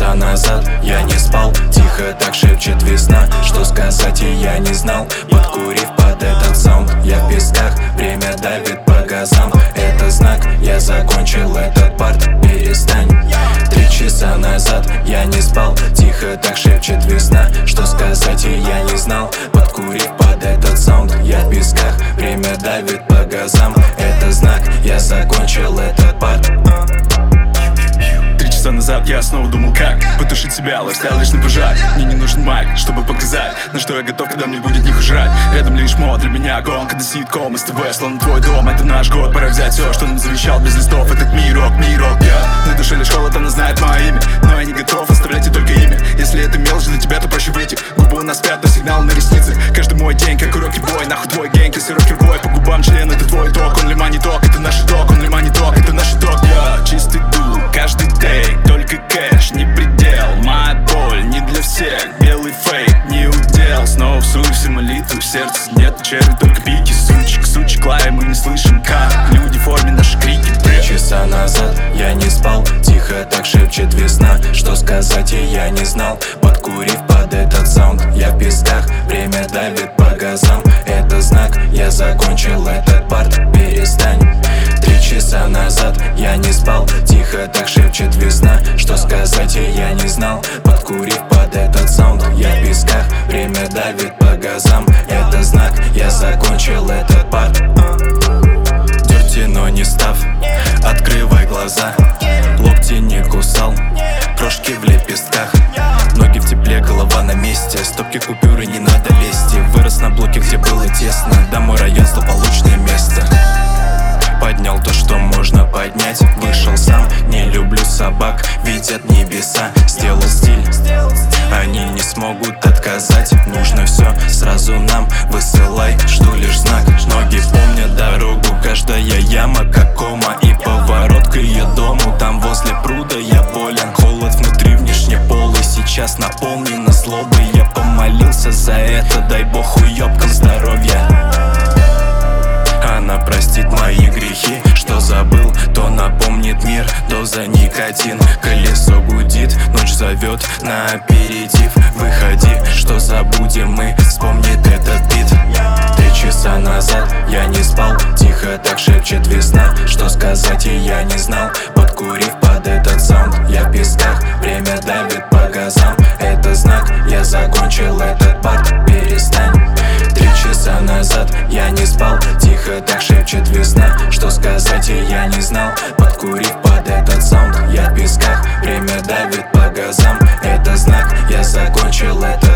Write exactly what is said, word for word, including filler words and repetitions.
часа назад я не спал, тихо так шепчет весна. Что сказать и я не знал, подкурив под этот саунд. Я в песках, время давит по газам. Это знак, я закончил этот парт, перестань. Три часа назад я не спал, тихо так шепчет весна. Что сказать и я не знал, подкурив под этот саунд. Я в песках, время давит по газам. Это знак, я закончил этот парт. Три часа назад я снова думал, как потушить себя, лайфстайл лишь напряжать. Мне не нужен майк, чтобы показать, на что я готов, когда мне будет не жрать. Рядом лишь мод, для меня гонка до ситком. СТВ, словно твой дом, это наш год. Пора взять все, что нам завещал без листов. Этот мирок, мирок, я на душе лишь холод, она знает мое имя. Но я не готов оставлять ей только имя. Если это мелочь для тебя, то проще выйти. Губы у нас спят, но сигнал на ресницы. Каждый мой день, как уроки бой. Нахуй твой генг, если рокер бой. По губам член, это твой ток. Он ли мани ток, это наш ток. Он ли мани ток, это наш ток. Я чистый дул, каждый день. Только кэш, не предел. Моя боль не для всех. Белый фейк, не удел. Снова всую все молитвы, в сердце нет черви, только пики. Сучек, сучек, лай, мы не слышим, как люди в форме наши крики. Три часа назад я не спал, тихо так шепчет весна. Что сказать и я не знал, подкурив под этот саунд. Я в песках, время давит по газам. Это знак, я закончил этот парт, перестань. Три часа назад я не спал, тихо так шепчет весна. Что сказать и я не знал, подкурив под этот саунд. Я в песках, время давит по газам. Это знак, я закончил этот парт. Дерти, но не став, открывай глаза. Локти не кусал, крошки в лепестках. Ноги в тепле, голова на месте. Стопки купюры, не надо лезть. Вырос на блоке, где было тесно. Домой район, злополучное место. Поднял то, что можно поднять. Вышел сам, не люблю собак. Видят небеса, сделал стиль. Они не смогут отказать. Нужно все сразу нам, высылай, жду лишь знак. Ноги помнят дорогу, каждая яма как кома. И поворот к ее дому, там возле пруда я болен. Холод внутри внешнеполый, сейчас наполнена злобой. Я помолился за это, дай бог уёбкам здоровья. Она простит мои грехи, что забыл, то напомнит мир. Доза никотин, колесо гудит, ночь зовет на аперитив. Выходи, что забудем мы, вспомнит этот бит. Три часа назад я не спал, тихо так шепчет весна. Что сказать и я не знал, подкурив под этот саунд. Я в песках, время давит по газам. Это знак, я закончил этот парт, перестань. Три часа назад я не спал, тихо так шепчет весна. Что сказать и я не знал, подкурив под этот саунд. Я в песках, время давит по газам. Это знак, я закончил это